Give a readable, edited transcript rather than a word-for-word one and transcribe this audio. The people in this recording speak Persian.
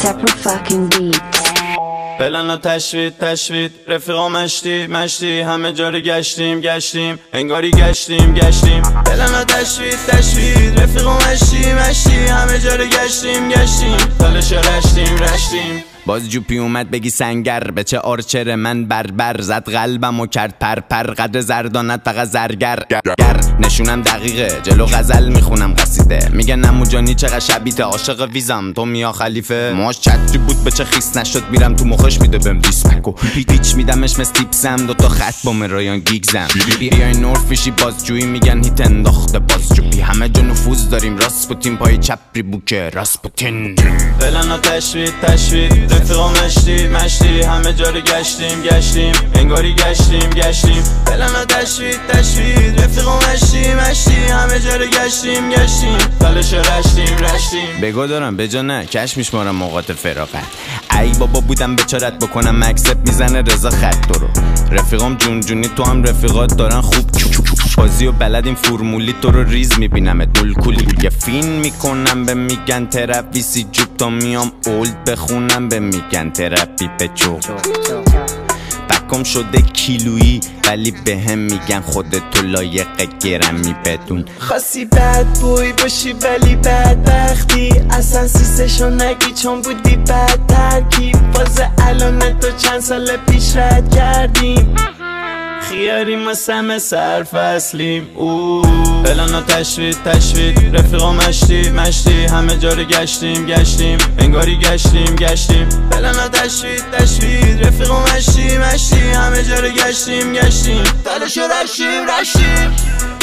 separate fucking beats. پلن و تشوید رفیقا مشتی همه جا رو گشتیم انگاری گشتیم پلن و تشوید رفیقا مشتی همه جا رو گشتیم تالش رشتیم باز جوپی اومد بگی سنگر به چه آرچر من بربر زد قلبم و کرد پر قدر زردانت فقط زرگر نشونم دقیقه جلو غزل میخونم قصیده میگه نموجانی چقدر شبیته عاشق ویزم تو میا خلیفه ماش چطری بود به چه خیس نشد میرم تو مخش میده بهم دیسمکو پیچ میدمش مثل تیپسم دوتا خط با مرایان گیگزم بیای نورف فیشی بازجویی میگن هیت انداخته بازجوبی همه جا نفوذ داریم راسپوتین پای چپری بوکه راسپوتین پلن و تشوید رفیقا مشتی همه جا رو گشتیم انگاری گشتیم پلن و تشوید رفیقا مشتی همه جا رو گشتیم تالش رشتیم بگو دارم به جا نه کش میشمارم موقات فراغت ای بابا بودم بچارت بکنم اکسپ میزنه رضا خط رو رفیقام جونی تو هم رفیقات دارن خوب بازی و بلدیم فرمولی تو رو ریز میبینم دلکولی یه فین میکنم به میگن ترپیسی جوب تا میام اولد بخونم به میگن ترپی پچو بکم شده کیلویی ولی به هم میگن خودتو لایق گرمی بدون خاصی بد بوی باشی ولی بدبختی اصلا سیستشو نگی چون بودی بد ترکیب باز الان تو چند سال پیش رد کردیم خیاریم و سم سرفصلیم پلن و تشوید رفیقا مشتی همه جا رو گشتیم انگاری گشتیم پلن و تشوید رفیقا مشتی همه جا رو گشتیم تالش رشتیم